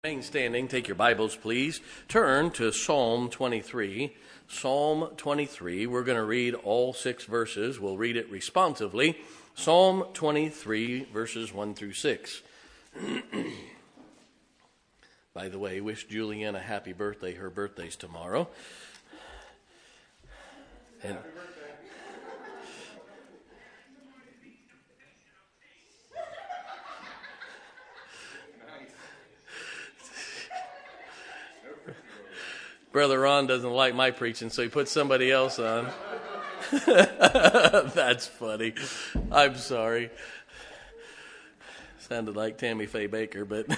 Remain standing. Take your Bibles, please. Turn to Psalm 23. Psalm 23. We're going to read all 6 verses. We'll read it responsively. Psalm 23, verses 1 through 6. By the way, wish Julianne a happy birthday. Her birthday's tomorrow. And Brother Ron doesn't like my preaching, so he puts somebody else on. That's funny. I'm sorry. Sounded like Tammy Faye Baker, but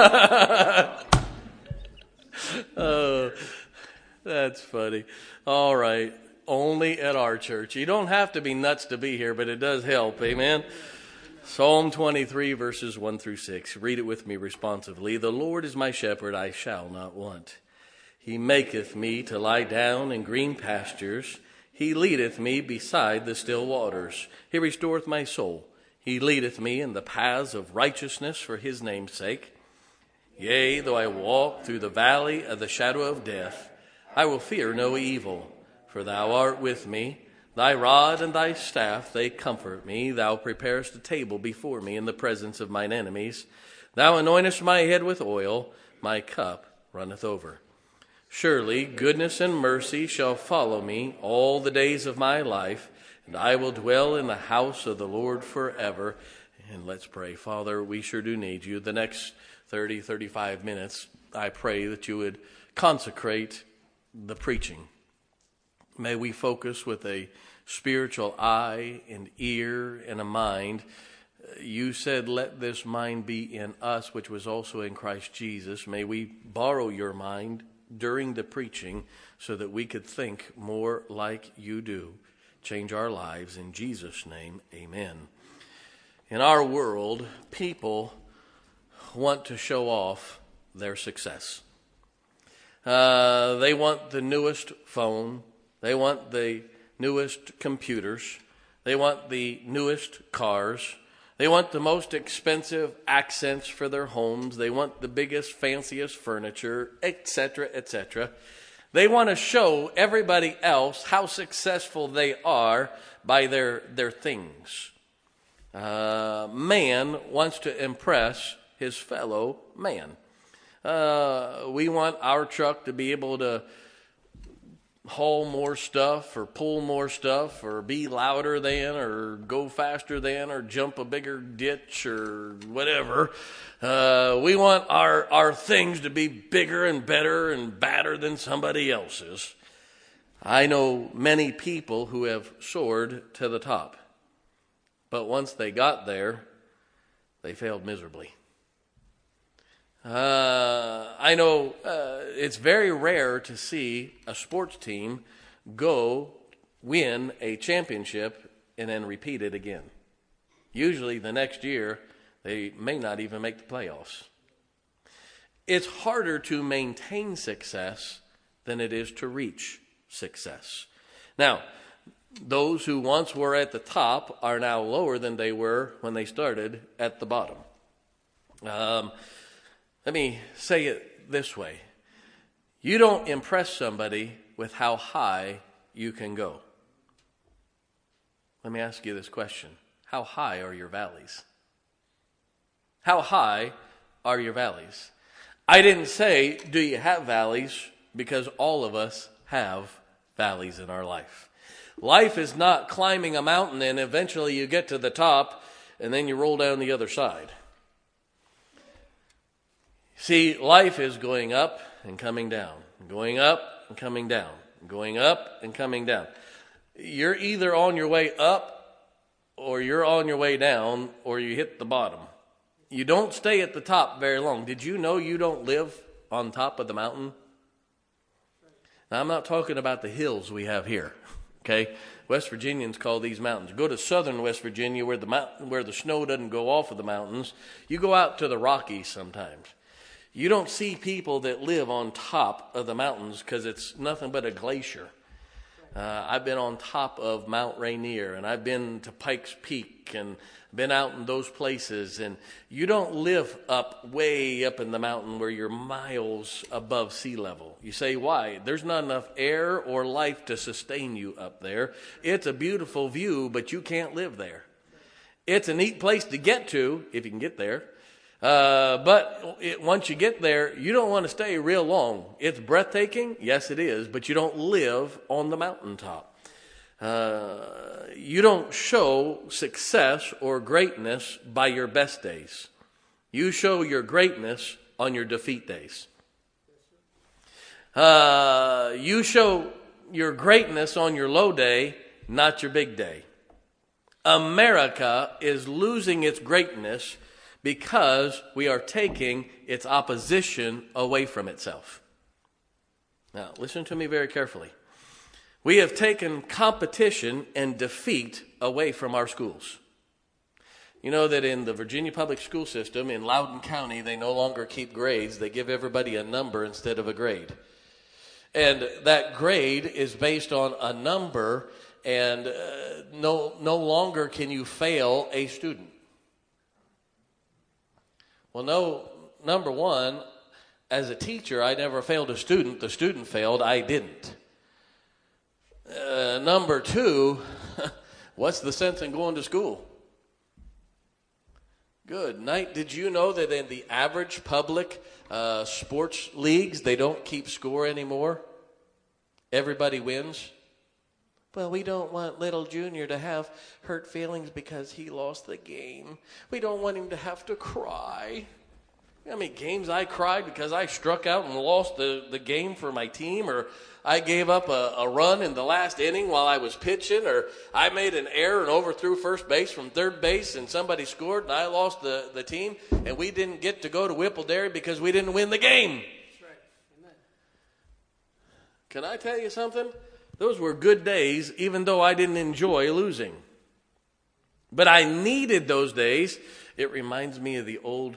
oh, that's funny. All right. Only at our church. You don't have to be nuts to be here, but it does help. Amen. Psalm 23, verses 1 through 6. Read it with me responsively. The Lord is my shepherd, I shall not want. He maketh me to lie down in green pastures. He leadeth me beside the still waters. He restoreth my soul. He leadeth me in the paths of righteousness for his name's sake. Yea, though I walk through the valley of the shadow of death, I will fear no evil, for thou art with me. Thy rod and thy staff, they comfort me. Thou preparest a table before me in the presence of mine enemies. Thou anointest my head with oil. My cup runneth over. Surely goodness and mercy shall follow me all the days of my life, and I will dwell in the house of the Lord forever. And let's pray. Father, we sure do need you. The next 30, 35 minutes, I pray that you would consecrate the preaching. May we focus with a spiritual eye and ear and a mind. You said, let this mind be in us, which was also in Christ Jesus. May we borrow your mind during the preaching so that we could think more like you do. Change our lives in Jesus' name. Amen. In our world, people want to show off their success. They want the newest phone. They want the newest computers. They want the newest cars. They want the most expensive accents for their homes. They want the biggest, fanciest furniture, etc., etc. They want to show everybody else how successful they are by their things. Man wants to impress his fellow man. We want our truck to be able to haul more stuff or pull more stuff or be louder than or go faster than or jump a bigger ditch or whatever. We want our things to be bigger and better and badder than somebody else's. I know many people who have soared to the top, but once they got there, they failed miserably. I know it's very rare to see a sports team go win a championship and then repeat it again. Usually the next year, they may not even make the playoffs. It's harder to maintain success than it is to reach success. Now, those who once were at the top are now lower than they were when they started at the bottom. Let me say it this way. You don't impress somebody with how high you can go. Let me ask you this question. How high are your valleys? How high are your valleys? I didn't say, do you have valleys? Because all of us have valleys in our life. Life is not climbing a mountain and eventually you get to the top and then you roll down the other side. See, life is going up and coming down, going up and coming down, going up and coming down. You're either on your way up or you're on your way down or you hit the bottom. You don't stay at the top very long. Did you know you don't live on top of the mountain? Now, I'm not talking about the hills we have here, okay? West Virginians call these mountains. Go to southern West Virginia where the snow doesn't go off of the mountains. You go out to the Rockies sometimes. You don't see people that live on top of the mountains because it's nothing but a glacier. I've been on top of Mount Rainier, and I've been to Pikes Peak, and been out in those places. And you don't live way up in the mountain where you're miles above sea level. You say, why? There's not enough air or life to sustain you up there. It's a beautiful view, but you can't live there. It's a neat place to get to, if you can get there. But once you get there, you don't want to stay real long. It's breathtaking. Yes, it is. But you don't live on the mountaintop. You don't show success or greatness by your best days. You show your greatness on your defeat days. You show your greatness on your low day, not your big day. America is losing its greatness because we are taking its opposition away from itself. Now, listen to me very carefully. We have taken competition and defeat away from our schools. You know that in the Virginia public school system in Loudoun County, they no longer keep grades. They give everybody a number instead of a grade. And that grade is based on a number, and no longer can you fail a student. Well, no, number one, as a teacher, I never failed a student. The student failed, I didn't. Number two, what's the sense in going to school? Good night. Did you know that in the average public sports leagues, they don't keep score anymore? Everybody wins. Well, we don't want little Junior to have hurt feelings because he lost the game. We don't want him to have to cry. You know how many games I cried because I struck out and lost the game for my team, or I gave up a run in the last inning while I was pitching, or I made an error and overthrew first base from third base and somebody scored and I lost the team, and we didn't get to go to Whipple Dairy because we didn't win the game. That's right. Amen. Can I tell you something? Those were good days, even though I didn't enjoy losing. But I needed those days. It reminds me of the old,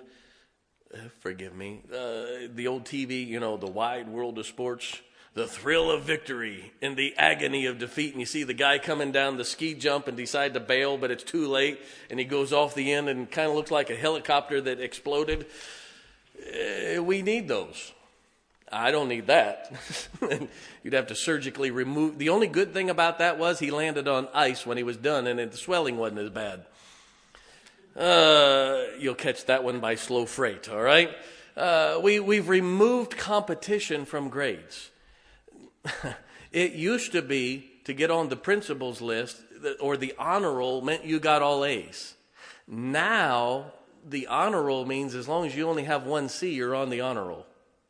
the old TV, the Wide World of Sports, the thrill of victory and the agony of defeat. And you see the guy coming down the ski jump and decide to bail, but it's too late. And he goes off the end and kind of looks like a helicopter that exploded. We need those. I don't need that. You'd have to surgically remove. The only good thing about that was he landed on ice when he was done, and the swelling wasn't as bad. You'll catch that one by slow freight, all right? We've removed competition from grades. It used to be to get on the principal's list or the honor roll meant you got all A's. Now, the honor roll means as long as you only have 1 C, you're on the honor roll.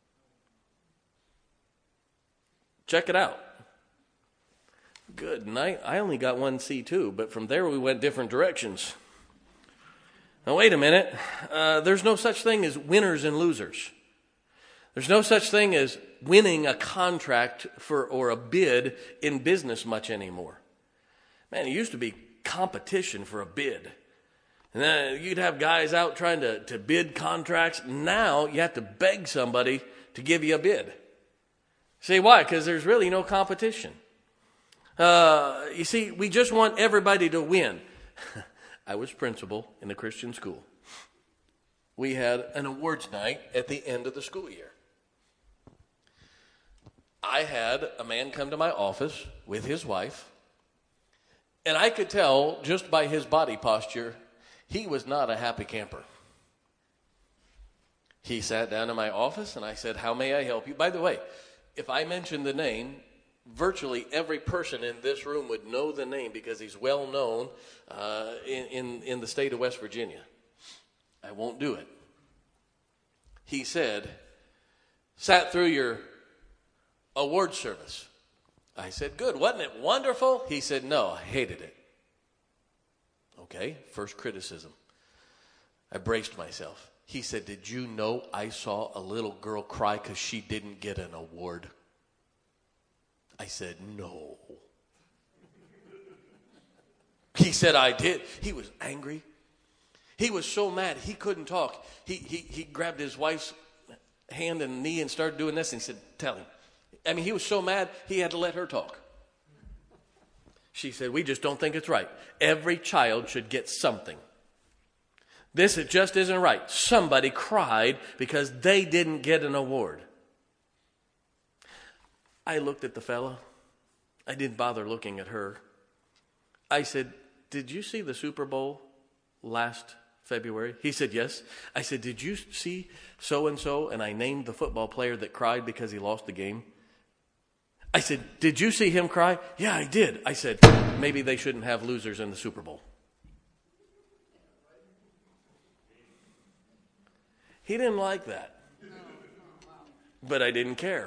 Check it out. Good night. I only got 1 C too, but from there we went different directions. Now wait a minute. There's no such thing as winners and losers. There's no such thing as winning a contract or a bid in business much anymore. Man, it used to be competition for a bid. And then you'd have guys out trying to bid contracts. Now you have to beg somebody to give you a bid. See why? Because there's really no competition. You see, we just want everybody to win. I was principal in a Christian school. We had an awards night at the end of the school year. I had a man come to my office with his wife, and I could tell just by his body posture, he was not a happy camper. He sat down in my office, and I said, "How may I help you?" By the way, if I mentioned the name, virtually every person in this room would know the name because he's well known in the state of West Virginia. I won't do it. He said, "Sat through your award service." I said, "Good, wasn't it wonderful?" He said, "No, I hated it." Okay, first criticism. I braced myself. He said, "Did you know I saw a little girl cry because she didn't get an award?" I said, "No." He said, "I did." He was angry. He was so mad he couldn't talk. He grabbed his wife's hand and knee and started doing this and said, "Tell him." I mean, he was so mad he had to let her talk. She said, we just don't think it's right. Every child should get something. It just isn't right. Somebody cried because they didn't get an award. I looked at the fellow. I didn't bother looking at her. I said, did you see the Super Bowl last February? He said, yes. I said, did you see so-and-so? And I named the football player that cried because he lost the game. I said, did you see him cry? Yeah, I did. I said, maybe they shouldn't have losers in the Super Bowl. He didn't like that. But I didn't care.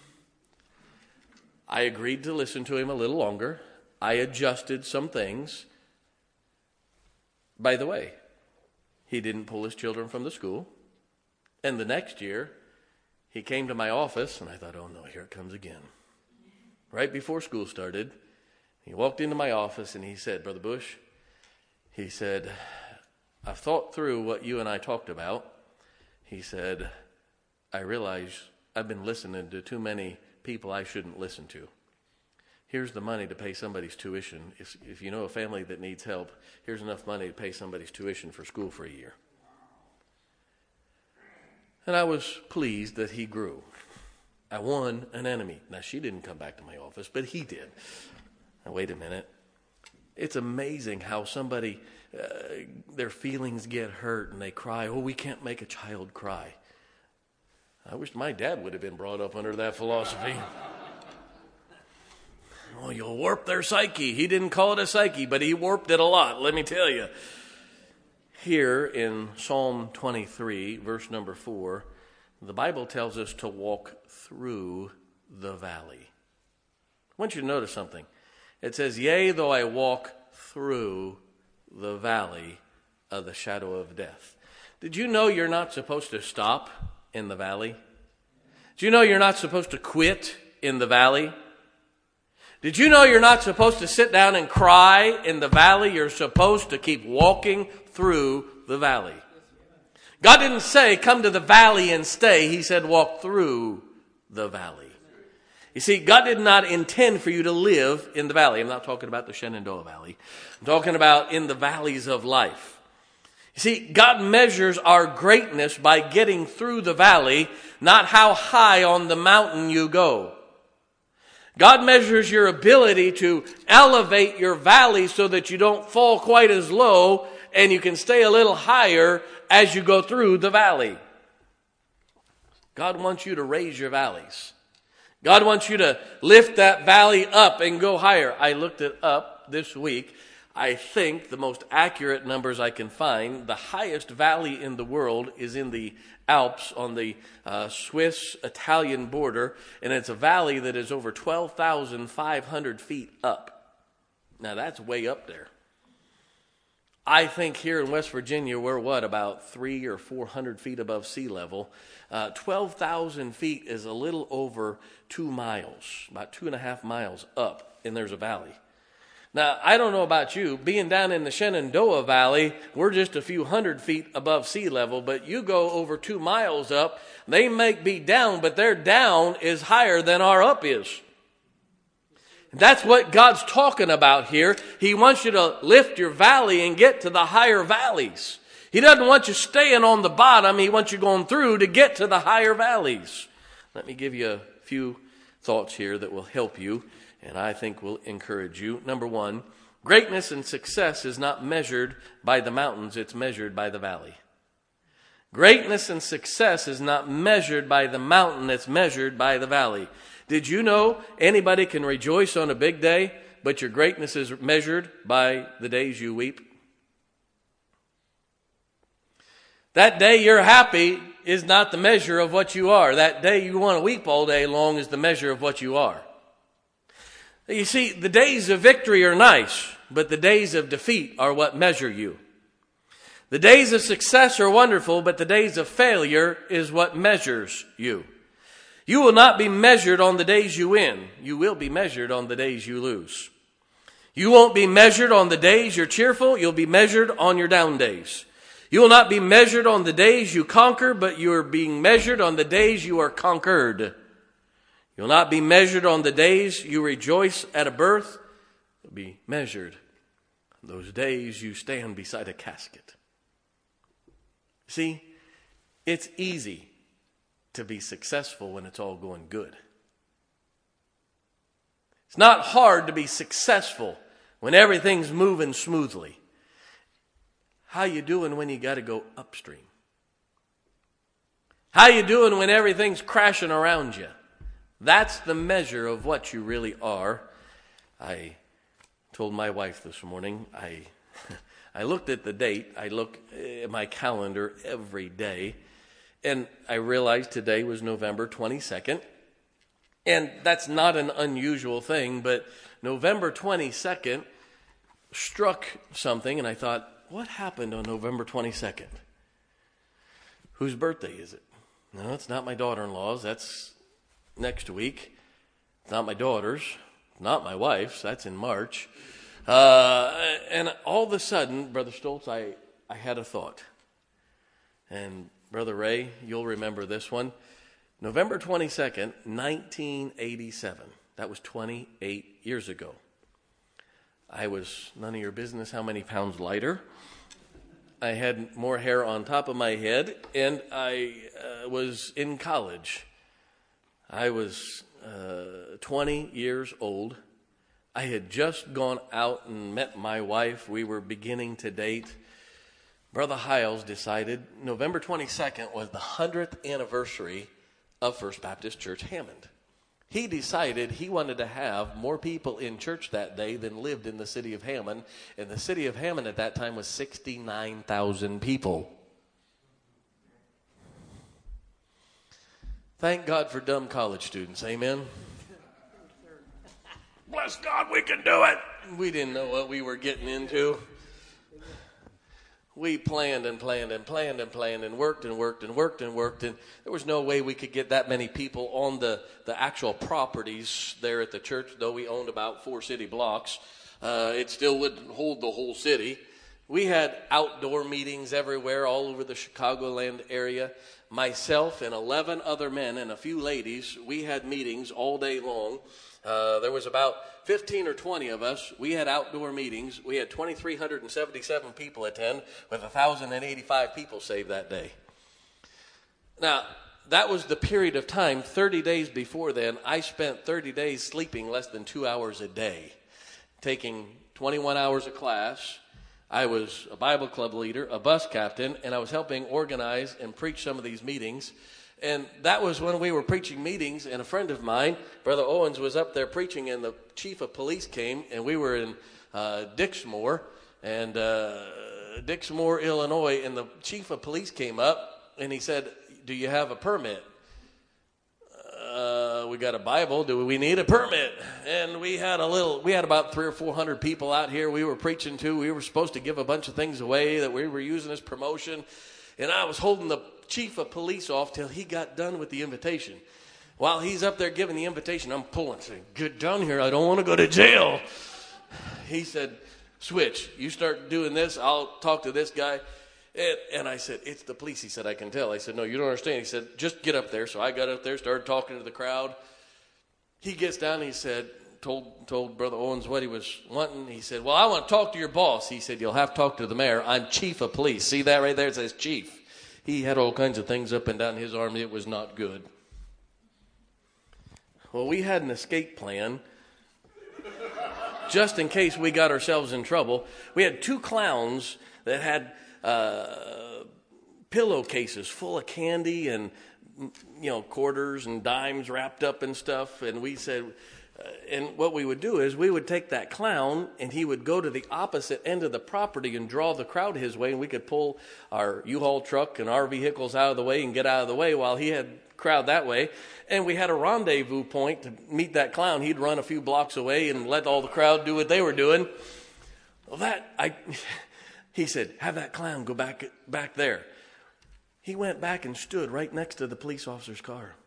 I agreed to listen to him a little longer. I adjusted some things. By the way, he didn't pull his children from the school. And the next year, he came to my office, and I thought, oh no, here it comes again. Right before school started, he walked into my office and he said, Brother Bush, he said, I've thought through what you and I talked about. He said, I realize I've been listening to too many people I shouldn't listen to. Here's the money to pay somebody's tuition. If you know a family that needs help, here's enough money to pay somebody's tuition for school for a year. And I was pleased that he grew. I won an enemy. Now, she didn't come back to my office, but he did. Now, wait a minute. It's amazing how somebody, their feelings get hurt and they cry. Oh, we can't make a child cry. I wish my dad would have been brought up under that philosophy. Oh, you'll warp their psyche. He didn't call it a psyche, but he warped it a lot, let me tell you. Here in Psalm 23, verse number 4, the Bible tells us to walk through the valley. I want you to notice something. It says, yea, though I walk through the valley of the shadow of death. Did you know you're not supposed to stop in the valley? Did you know you're not supposed to quit in the valley? Did you know you're not supposed to sit down and cry in the valley? You're supposed to keep walking through the valley. God didn't say, come to the valley and stay. He said, walk through the valley. You see, God did not intend for you to live in the valley. I'm not talking about the Shenandoah Valley. I'm talking about in the valleys of life. You see, God measures our greatness by getting through the valley, not how high on the mountain you go. God measures your ability to elevate your valley so that you don't fall quite as low and you can stay a little higher as you go through the valley. God wants you to raise your valleys. God wants you to lift that valley up and go higher. I looked it up this week. I think the most accurate numbers I can find, the highest valley in the world is in the Alps on the Swiss-Italian border, and it's a valley that is over 12,500 feet up. Now that's way up there. I think here in West Virginia we're about 300 or 400 feet above sea level. 12,000 feet is a little over 2 miles, about 2.5 miles up, and there's a valley. Now, I don't know about you, being down in the Shenandoah Valley, we're just a few hundred feet above sea level, but you go over 2 miles up, they may be down, but their down is higher than our up is. That's what God's talking about here. He wants you to lift your valley and get to the higher valleys. He doesn't want you staying on the bottom. He wants you going through to get to the higher valleys. Let me give you a few thoughts here that will help you and I think will encourage you. Number one, greatness and success is not measured by the mountains, it's measured by the valley. Greatness and success is not measured by the mountain, it's measured by the valley. Did you know anybody can rejoice on a big day, but your greatness is measured by the days you weep? That day you're happy is not the measure of what you are. That day you want to weep all day long is the measure of what you are. You see, the days of victory are nice, but the days of defeat are what measure you. The days of success are wonderful, but the days of failure is what measures you. You will not be measured on the days you win. You will be measured on the days you lose. You won't be measured on the days you're cheerful. You'll be measured on your down days. You will not be measured on the days you conquer, but you are being measured on the days you are conquered. You'll not be measured on the days you rejoice at a birth, be measured. Those days you stand beside a casket. See, it's easy to be successful when it's all going good. It's not hard to be successful when everything's moving smoothly. How you doing when you got to go upstream? How you doing when everything's crashing around you? That's the measure of what you really are. I told my wife this morning, I looked at the date. I look at my calendar every day, and I realized today was November 22nd. And that's not an unusual thing, but November 22nd struck something, and I thought, what happened on November 22nd? Whose birthday is it? No, it's not my daughter-in-law's. That's next week. It's not my daughter's. Not my wife's. That's in March. And all of a sudden, Brother Stoltz, I had a thought. And Brother Ray, you'll remember this one. November 22nd, 1987. That was 28 years ago. I was none of your business how many pounds lighter. I had more hair on top of my head, and I was in college. I was 20 years old. I had just gone out and met my wife. We were beginning to date. Brother Hiles decided November 22nd was the 100th anniversary of First Baptist Church Hammond. He decided he wanted to have more people in church that day than lived in the city of Hammond. And the city of Hammond at that time was 69,000 people. Thank God for dumb college students. Amen. Bless God, we can do it. We didn't know what we were getting into. We planned and planned and planned and planned and worked and worked and worked and worked. And there was no way we could get that many people on the actual properties there at the church, though we owned about 4 city blocks. It still wouldn't hold the whole city. We had outdoor meetings everywhere, all over the Chicagoland area. Myself and 11 other men and a few ladies, we had meetings all day long. There was about 15 or 20 of us. We had outdoor meetings. We had 2,377 people attend with 1,085 people saved that day. Now, that was the period of time. 30 days before then, I spent 30 days sleeping less than 2 hours a day, taking 21 hours of class. I was a Bible club leader, a bus captain, and I was helping organize and preach some of these meetings. And that was when we were preaching meetings, and a friend of mine, Brother Owens, was up there preaching, and the chief of police came, and we were in Dixmoor, Illinois, and the chief of police came up, and he said, "Do you have a permit?" We got a Bible. Do we need a permit? And we had about 300 or 400 people out here we were preaching to. We were supposed to give a bunch of things away that we were using as promotion. And I was holding the chief of police off till he got done with the invitation. While he's up there giving the invitation, I'm pulling, saying, "Get down here. I don't want to go to jail." He said, "Switch. You start doing this. I'll talk to this guy." And I said, "It's the police." He said, "I can tell." I said, "No, you don't understand." He said, "Just get up there." So I got up there, started talking to the crowd. He gets down and he said, told Brother Owens what he was wanting. He said, "Well, I want to talk to your boss." He said, "You'll have to talk to the mayor. I'm chief of police." See that right there? It says chief. He had all kinds of things up and down his arm. It was not good. Well, we had an escape plan just in case we got ourselves in trouble. We had 2 clowns that had pillowcases full of candy and quarters and dimes wrapped up and stuff. And we said, and what we would do is we would take that clown and he would go to the opposite end of the property and draw the crowd his way, and we could pull our U-Haul truck and our vehicles out of the way and get out of the way while he had crowd that way. And we had a rendezvous point to meet that clown. He'd run a few blocks away and let all the crowd do what they were doing. Well, he said, "Have that clown go back there." He went back and stood right next to the police officer's car.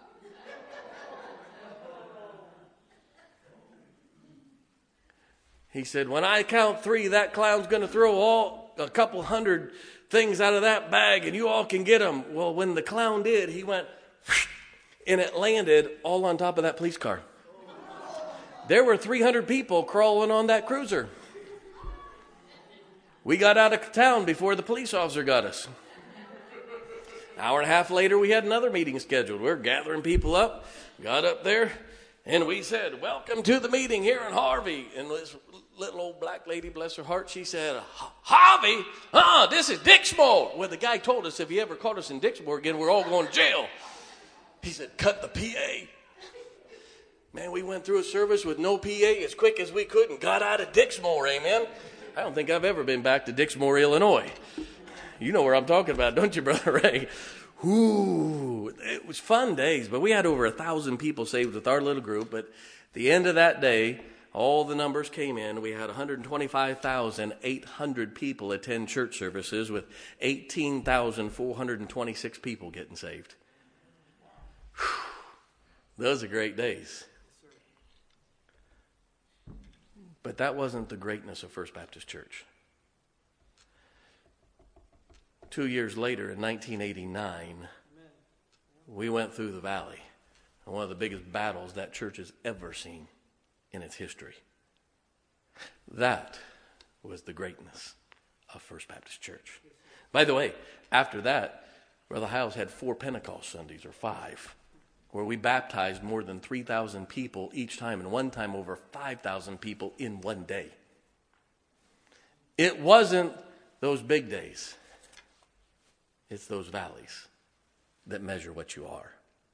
He said, "When I count 3, that clown's going to throw a couple hundred things out of that bag, and you all can get them." Well, when the clown did, he went, and it landed all on top of that police car. There were 300 people crawling on that cruiser. We got out of town before the police officer got us. An hour and a half later, we had another meeting scheduled. We were gathering people up, got up there, and we said, welcome to the meeting here in Harvey. And this little old black lady, bless her heart, she said, Harvey? This is Dixmoor. Well, the guy told us if he ever caught us in Dixmoor again, we're all going to jail. He said, cut the PA. Man, we went through a service with no PA as quick as we could and got out of Dixmoor, amen. I don't think I've ever been back to Dixmoor, Illinois. You know where I'm talking about, don't you, Brother Ray? Ooh, it was fun days, but we had over 1,000 people saved with our little group. But at the end of that day, all the numbers came in. We had 125,800 people attend church services with 18,426 people getting saved. Whew. Those are great days. But that wasn't the greatness of First Baptist Church. 2 years later, in 1989, we went through the valley. One of the biggest battles that church has ever seen in its history. That was the greatness of First Baptist Church. By the way, after that, Brother Hiles had 4 Pentecost Sundays, or 5, where we baptized more than 3,000 people each time, and one time over 5,000 people in one day. It wasn't those big days. It's those valleys that measure what you are.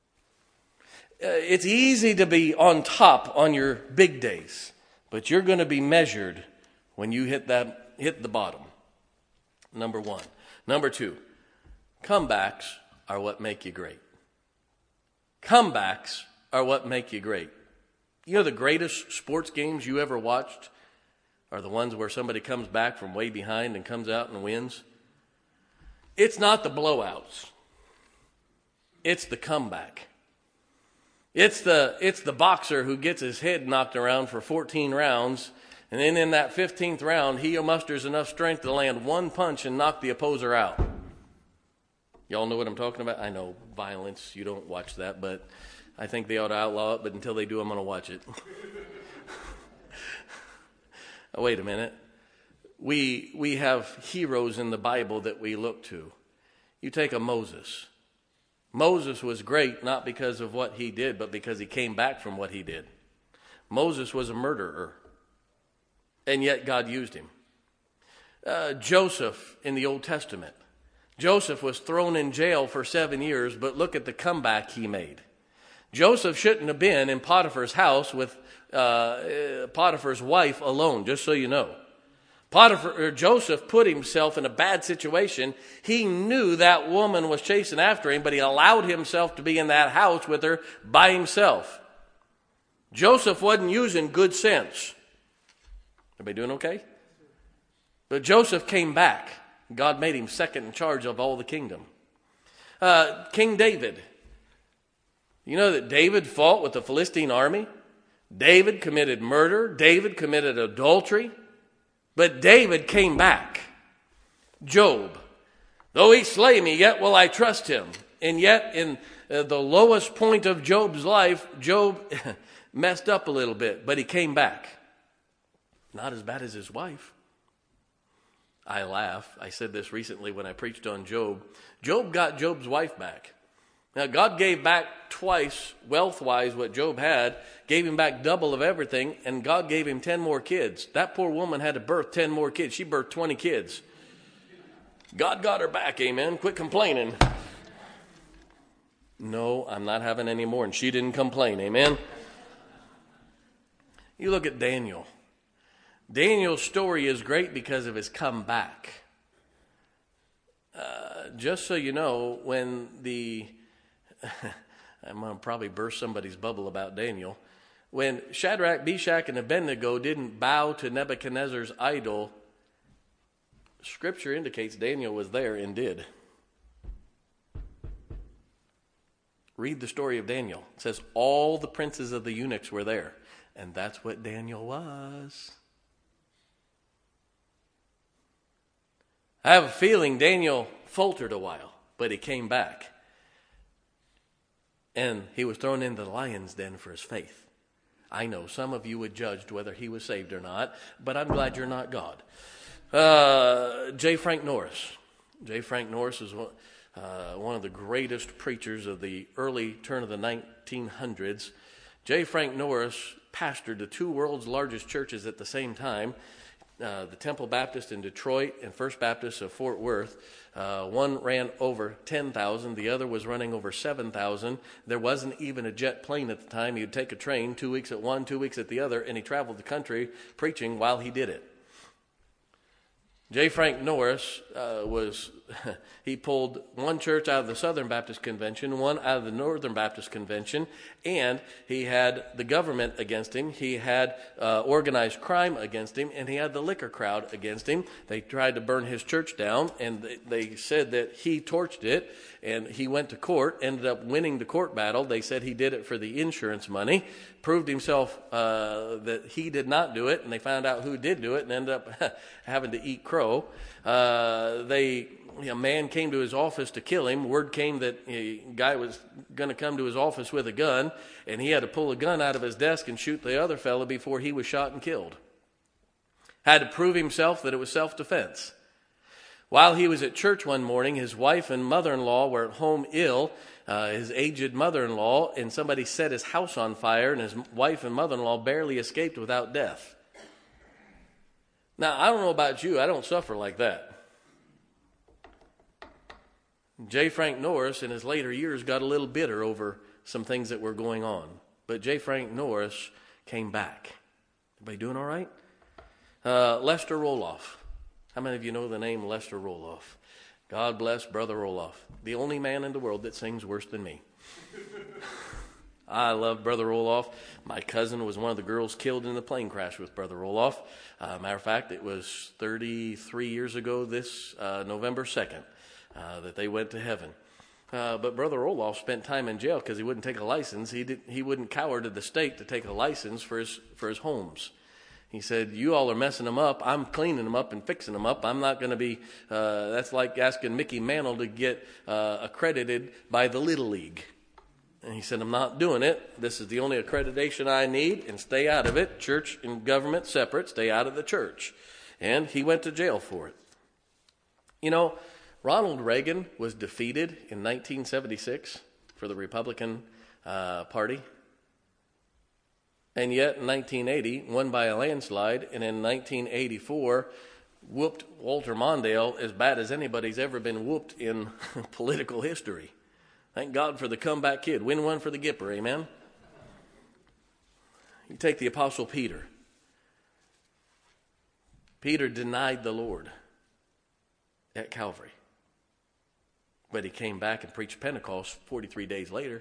It's easy to be on top on your big days, but you're going to be measured when you hit the bottom. Number 1. Number 2, comebacks are what make you great. Comebacks are what make you great. You know, the greatest sports games you ever watched are the ones where somebody comes back from way behind and comes out and wins. It's not the blowouts. It's the comeback. It's the boxer who gets his head knocked around for 14 rounds, and then in that 15th round, he musters enough strength to land one punch and knock the opposer out. Y'all know what I'm talking about? I know, violence, you don't watch that, but I think they ought to outlaw it, but until they do, I'm going to watch it. Oh, wait a minute. We have heroes in the Bible that we look to. You take a Moses. Moses was great not because of what he did, but because he came back from what he did. Moses was a murderer, and yet God used him. Joseph in the Old Testament. Joseph was thrown in jail for 7 years, but look at the comeback he made. Joseph shouldn't have been in Potiphar's house with Potiphar's wife alone, just so you know. Joseph put himself in a bad situation. He knew that woman was chasing after him, but he allowed himself to be in that house with her by himself. Joseph wasn't using good sense. Everybody doing okay? But Joseph came back. God made him second in charge of all the kingdom. King David. You know that David fought with the Philistine army? David committed murder. David committed adultery. But David came back. Job. Though he slay me, yet will I trust him. And yet in the lowest point of Job's life, Job messed up a little bit, but he came back. Not as bad as his wife. I laugh. I said this recently when I preached on Job. Job got Job's wife back. Now, God gave back twice, wealth-wise, what Job had, gave him back double of everything, and God gave him 10 more kids. That poor woman had to birth 10 more kids. She birthed 20 kids. God got her back, amen. Quit complaining. No, I'm not having any more, and she didn't complain, amen. You look at Daniel. Daniel's story is great because of his comeback. Just so you know, when I'm going to probably burst somebody's bubble about Daniel. When Shadrach, Meshach, and Abednego didn't bow to Nebuchadnezzar's idol, Scripture indicates Daniel was there and did. Read the story of Daniel. It says all the princes of the eunuchs were there. And that's what Daniel was. I have a feeling Daniel faltered a while, but he came back. And he was thrown into the lion's den for his faith. I know some of you would judge whether he was saved or not, but I'm glad you're not God. J. Frank Norris. J. Frank Norris is one of the greatest preachers of the early turn of the 1900s. J. Frank Norris pastored the two world's largest churches at the same time, the Temple Baptist in Detroit and First Baptist of Fort Worth. One ran over 10,000. The other was running over 7,000. There wasn't even a jet plane at the time. He'd take a train 2 weeks at one, 2 weeks at the other, and he traveled the country preaching while he did it. J. Frank Norris he pulled one church out of the Southern Baptist Convention, one out of the Northern Baptist Convention, and he had the government against him. He had organized crime against him, and he had the liquor crowd against him. They tried to burn his church down, and they said that he torched it, and he went to court, ended up winning the court battle. They said he did it for the insurance money, proved himself that he did not do it, and they found out who did do it and ended up having to eat crow. A man came to his office to kill him. Word came that a guy was going to come to his office with a gun, and he had to pull a gun out of his desk and shoot the other fellow before he was shot and killed. Had to prove himself that it was self-defense. While he was at church one morning, his wife and mother-in-law were at home ill, his aged mother-in-law, and somebody set his house on fire, and his wife and mother-in-law barely escaped without death. Now, I don't know about you. I don't suffer like that. J. Frank Norris in his later years got a little bitter over some things that were going on. But J. Frank Norris came back. Everybody doing all right? Lester Roloff. How many of you know the name Lester Roloff? God bless Brother Roloff. The only man in the world that sings worse than me. I love Brother Roloff. My cousin was one of the girls killed in the plane crash with Brother Roloff. Matter of fact, it was 33 years ago this November 2nd. That they went to heaven. But Brother Roloff spent time in jail because he wouldn't take a license. He wouldn't cower to the state to take a license for his homes. He said, you all are messing them up. I'm cleaning them up and fixing them up. I'm not going to be, that's like asking Mickey Mantle to get accredited by the Little League. And he said, I'm not doing it. This is the only accreditation I need, and stay out of it. Church and government separate. Stay out of the church. And he went to jail for it. You know, Ronald Reagan was defeated in 1976 for the Republican Party. And yet in 1980, won by a landslide. And in 1984, whooped Walter Mondale as bad as anybody's ever been whooped in political history. Thank God for the comeback kid. Win one for the Gipper, amen? You take the Apostle Peter. Peter denied the Lord at Calvary. But he came back and preached Pentecost 43 days later.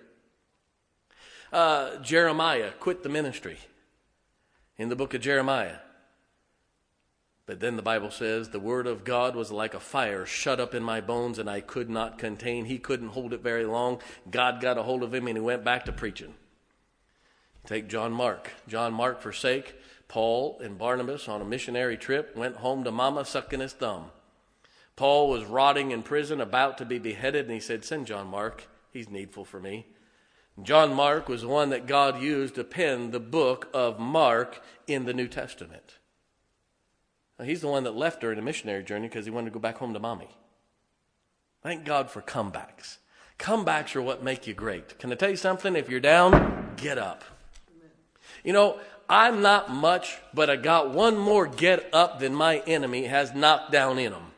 Jeremiah quit the ministry in the book of Jeremiah. But then the Bible says, the word of God was like a fire shut up in my bones, and I could not contain. He couldn't hold it very long. God got a hold of him, and he went back to preaching. Take John Mark. John Mark forsake Paul and Barnabas on a missionary trip, went home to mama sucking his thumb. Paul was rotting in prison, about to be beheaded, and he said, send John Mark. He's needful for me. John Mark was the one that God used to pen the book of Mark in the New Testament. Now, he's the one that left during the missionary journey because he wanted to go back home to mommy. Thank God for comebacks. Comebacks are what make you great. Can I tell you something? If you're down, get up. Amen. You know, I'm not much, but I got one more get up than my enemy has knocked down in them.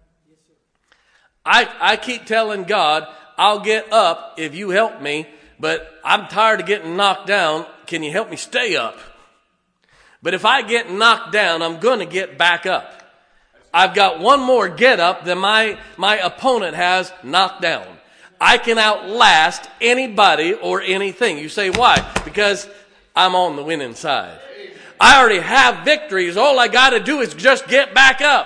I keep telling God, I'll get up if you help me, but I'm tired of getting knocked down. Can you help me stay up? But if I get knocked down, I'm going to get back up. I've got one more get up than my opponent has knocked down. I can outlast anybody or anything. You say, why? Because I'm on the winning side. I already have victories. All I got to do is just get back up.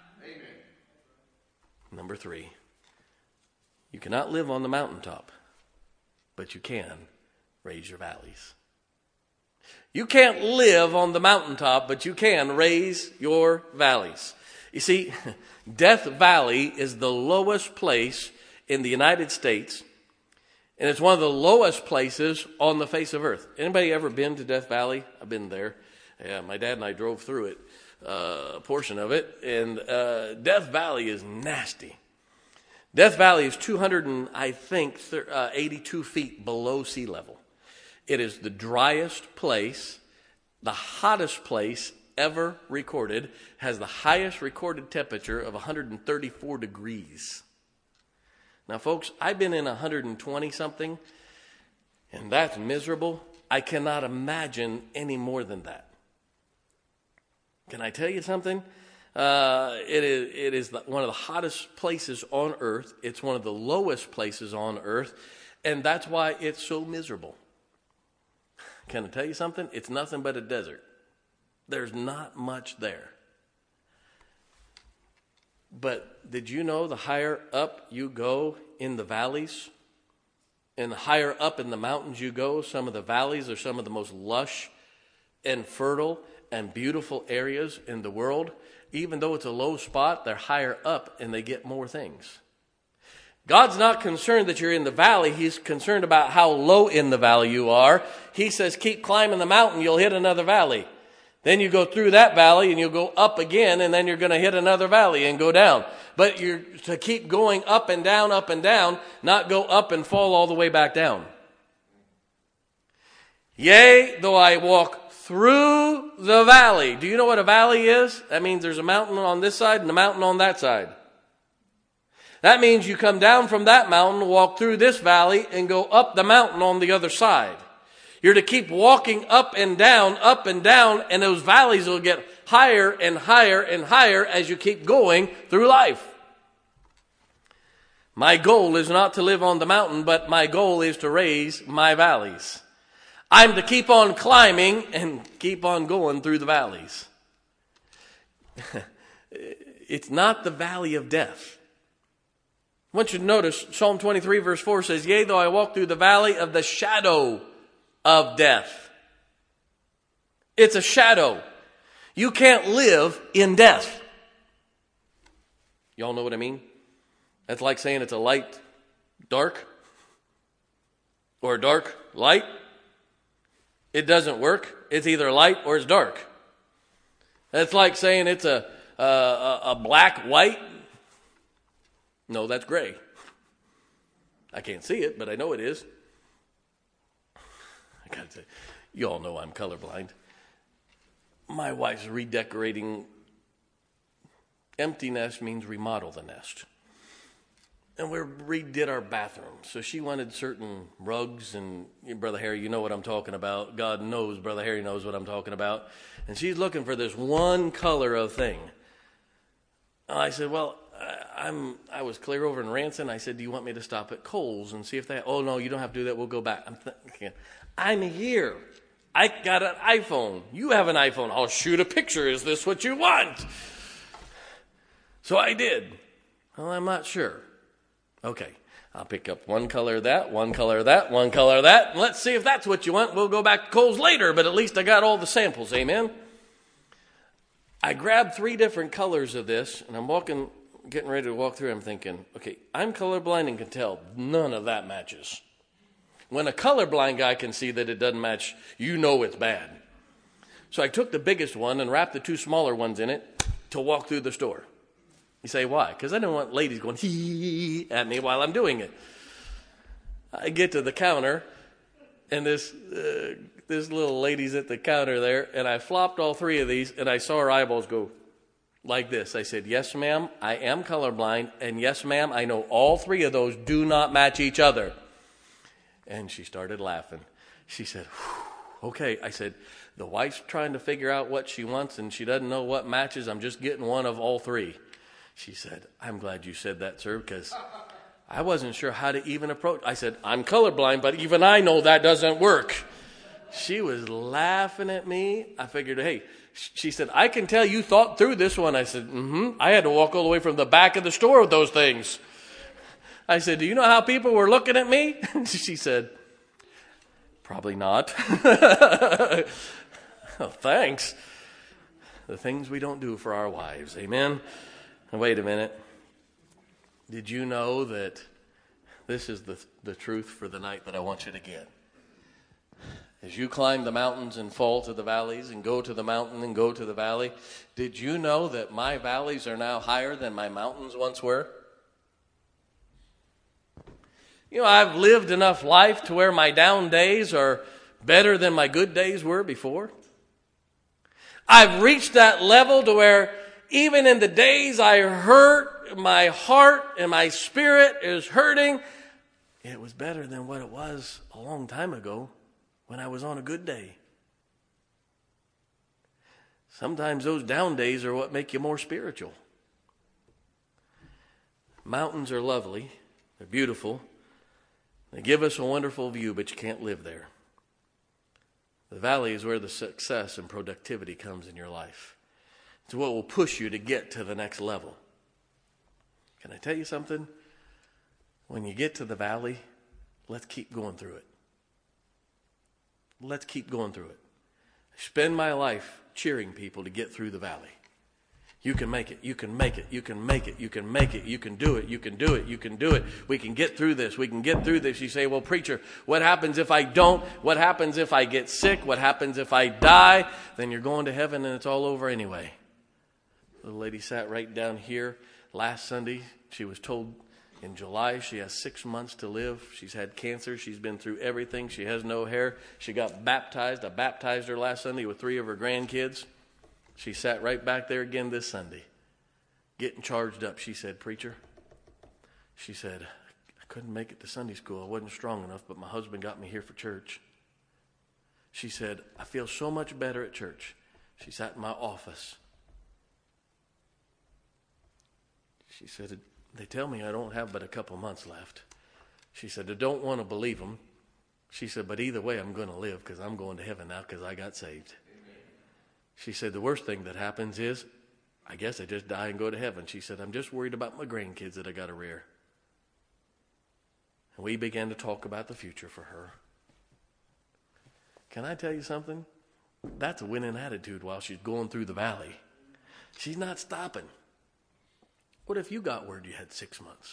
Number 3, you cannot live on the mountaintop, but you can raise your valleys. You can't live on the mountaintop, but you can raise your valleys. You see, Death Valley is the lowest place in the United States, And it's one of the lowest places on the face of earth. Anybody ever been to Death Valley? I've been there. Yeah, my dad and I drove through it, a portion of it. And Death Valley is nasty. Death Valley is 82 feet below sea level. It is the driest place, the hottest place ever recorded, has the highest recorded temperature of 134 degrees. Now, folks, I've been in 120 something, and that's miserable. I cannot imagine any more than that. Can I tell you something? It is one of the hottest places on earth. It's one of the lowest places on earth, and that's why it's so miserable. Can I tell you something? It's nothing but a desert. There's not much there. But did you know the higher up you go in the valleys, and the higher up in the mountains you go, some of the valleys are some of the most lush and fertile and beautiful areas in the world. Even though it's a low spot, they're higher up and they get more things. God's not concerned that you're in the valley. He's concerned about how low in the valley you are. He says, keep climbing the mountain, you'll hit another valley. Then you go through that valley and you'll go up again, and then you're going to hit another valley and go down. But you're to keep going up and down, not go up and fall all the way back down. Yea, though I walk through the valley. Do you know what a valley is? That means there's a mountain on this side and a mountain on that side. That means you come down from that mountain, walk through this valley, and go up the mountain on the other side. You're to keep walking up and down, and those valleys will get higher and higher and higher as you keep going through life. My goal is not to live on the mountain, but my goal is to raise my valleys. I'm to keep on climbing and keep on going through the valleys. It's not the valley of death. I want you to notice Psalm 23 verse 4 says, yea, though I walk through the valley of the shadow of death. It's a shadow. You can't live in death. Y'all know what I mean? That's like saying it's a light, dark, or a dark, light. It doesn't work. It's either light or it's dark. That's like saying it's a black, white. No, that's gray. I can't see it, but I know it is. I gotta say, you all know I'm colorblind. My wife's redecorating. Empty nest means remodel the nest. And we redid our bathroom. So she wanted certain rugs, and Brother Harry, you know what I'm talking about. God knows, Brother Harry knows what I'm talking about. And she's looking for this one color of thing. I said, well, I was clear over in Ranson. I said, do you want me to stop at Kohl's and see if they, oh no, you don't have to do that. We'll go back. I'm here. I got an iPhone. You have an iPhone. I'll shoot a picture. Is this what you want? So I did. Well, I'm not sure. Okay. I'll pick up one color of that, one color of that, one color of that. And let's see if that's what you want. We'll go back to Kohl's later, but at least I got all the samples. Amen. I grabbed 3 different colors of this, and I'm getting ready to walk through. I'm thinking, okay, I'm colorblind and can tell none of that matches. When a colorblind guy can see that it doesn't match, you know it's bad. So I took the biggest one and wrapped the 2 smaller ones in it to walk through the store. You say, why? Because I didn't want ladies going hee at me while I'm doing it. I get to the counter, and this little lady's at the counter there, and I flopped all 3 of these, and I saw her eyeballs go like this. I said, yes, ma'am, I am colorblind, and yes, ma'am, I know all 3 of those do not match each other. And she started laughing. She said, okay. I said, the wife's trying to figure out what she wants, and she doesn't know what matches. I'm just getting one of all 3. She said, I'm glad you said that, sir, because I wasn't sure how to even approach. I said, I'm colorblind, but even I know that doesn't work. She was laughing at me. I figured, hey, she said, I can tell you thought through this one. I said, I had to walk all the way from the back of the store with those things. I said, do you know how people were looking at me? She said, probably not. Oh, thanks. The things we don't do for our wives. Amen. Wait a minute. Did you know that This is the truth for the night that I want you to get. As you climb the mountains and fall to the valleys and go to the mountain and go to the valley, did you know that my valleys are now higher than my mountains once were? You know, I've lived enough life to where my down days are better than my good days were before. I've reached that level to where even in the days I hurt, my heart and my spirit is hurting. It was better than what it was a long time ago when I was on a good day. Sometimes those down days are what make you more spiritual. Mountains are lovely. They're beautiful. They give us a wonderful view, but you can't live there. The valley is where the success and productivity comes in your life. It's what will push you to get to the next level. Can I tell you something? When you get to the valley, let's keep going through it. Let's keep going through it. I spend my life cheering people to get through the valley. You can make it. You can make it. You can make it. You can make it. You can do it. You can do it. You can do it. We can get through this. We can get through this. You say, well, preacher, what happens if I don't? What happens if I get sick? What happens if I die? Then you're going to heaven and it's all over anyway. The lady sat right down here last Sunday. She was told in July she has 6 months to live. She's had cancer. She's been through everything. She has no hair. She got baptized. I baptized her last Sunday with 3 of her grandkids. She sat right back there again this Sunday, getting charged up. She said, preacher, she said, I couldn't make it to Sunday school. I wasn't strong enough, but my husband got me here for church. She said, I feel so much better at church. She sat in my office. She said, they tell me I don't have but a couple months left. She said, I don't want to believe them. She said, but either way, I'm going to live because I'm going to heaven now because I got saved. She said, the worst thing that happens is, I guess I just die and go to heaven. She said, I'm just worried about my grandkids that I got to rear. And we began to talk about the future for her. Can I tell you something? That's a winning attitude while she's going through the valley. She's not stopping. What if you got word you had 6 months?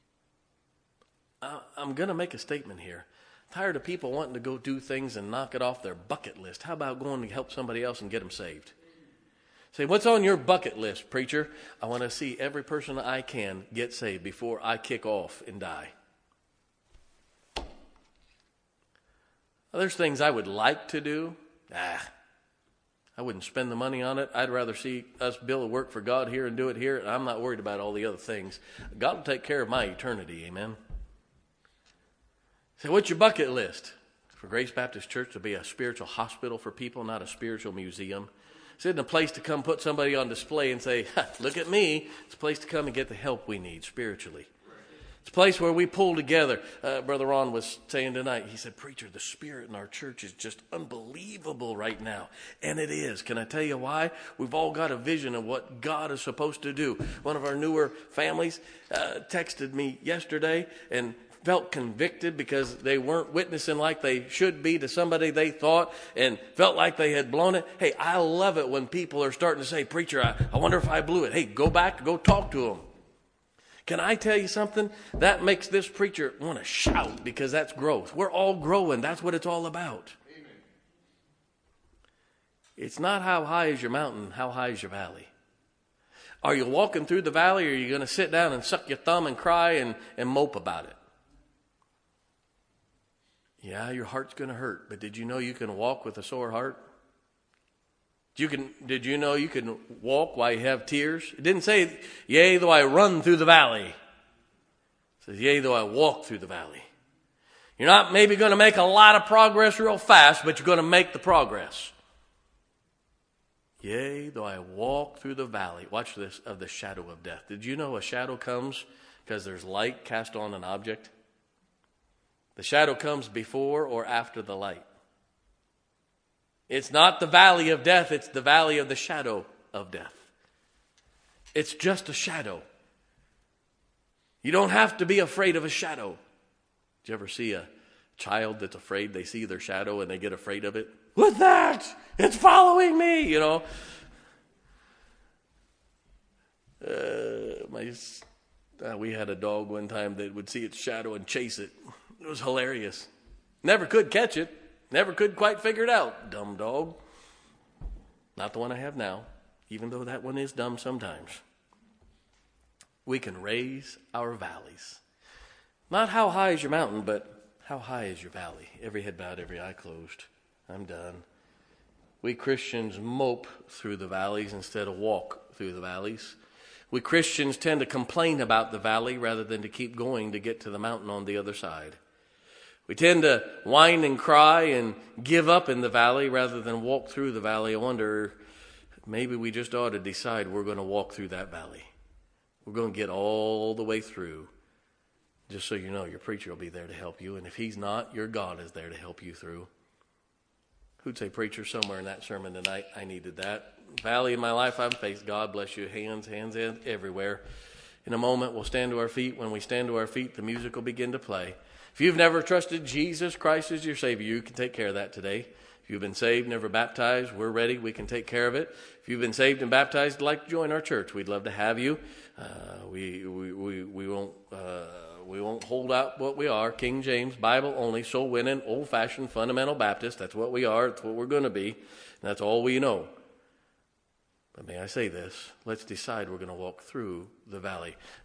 I'm going to make a statement here. Tired of people wanting to go do things and knock it off their bucket list. How about going to help somebody else and get them saved? Say, what's on your bucket list, preacher? I want to see every person I can get saved before I kick off and die. Well, there's things I would like to do. I wouldn't spend the money on it. I'd rather see us build a work for God here and do it here. And I'm not worried about all the other things. God will take care of my eternity, amen? So what's your bucket list? For Grace Baptist Church to be a spiritual hospital for people, not a spiritual museum. It's not a place to come put somebody on display and say, look at me. It's a place to come and get the help we need spiritually. It's a place where we pull together. Brother Ron was saying tonight, he said, preacher, the spirit in our church is just unbelievable right now. And it is. Can I tell you why? We've all got a vision of what God is supposed to do. One of our newer families texted me yesterday and felt convicted because they weren't witnessing like they should be to somebody they thought and felt like they had blown it. Hey, I love it when people are starting to say, preacher, I wonder if I blew it. Hey, go back, go talk to them. Can I tell you something? That makes this preacher want to shout because that's growth. We're all growing. That's what it's all about. Amen. It's not how high is your mountain, how high is your valley. Are you walking through the valley or are you going to sit down and suck your thumb and cry and mope about it? Yeah, your heart's going to hurt, but did you know you can walk with a sore heart? Did you know you can walk while you have tears? It didn't say, yea, though I run through the valley. It says, yea, though I walk through the valley. You're not maybe going to make a lot of progress real fast, but you're going to make the progress. Yea, though I walk through the valley. Watch this, of the shadow of death. Did you know a shadow comes because there's light cast on an object? The shadow comes before or after the light. It's not the valley of death, it's the valley of the shadow of death. It's just a shadow. You don't have to be afraid of a shadow. Did you ever see a child that's afraid? They see their shadow and they get afraid of it. What's that? It's following me, you know. We had a dog one time that would see its shadow and chase it. It was hilarious. Never could catch it. Never could quite figure it out. Dumb dog. Not the one I have now, even though that one is dumb sometimes. We can raise our valleys. Not how high is your mountain, but how high is your valley? Every head bowed, every eye closed. I'm done. We Christians mope through the valleys instead of walk through the valleys. We Christians tend to complain about the valley rather than to keep going to get to the mountain on the other side. We tend to whine and cry and give up in the valley rather than walk through the valley. I wonder, maybe we just ought to decide we're going to walk through that valley. We're going to get all the way through. Just so you know, your preacher will be there to help you. And if he's not, your God is there to help you through. Who'd say, preacher, somewhere in that sermon tonight, I needed that. Valley in my life I've faced. God bless you. Hands everywhere. In a moment, we'll stand to our feet. When we stand to our feet, the music will begin to play. If you've never trusted Jesus Christ as your Savior, you can take care of that today. If you've been saved, never baptized, we're ready. We can take care of it. If you've been saved and baptized, like to join our church, we'd love to have you. We won't hold out what we are. King James, Bible only, soul winning, old-fashioned, fundamental Baptist. That's what we are. That's what we're going to be. And that's all we know. But may I say this? Let's decide we're going to walk through the valley.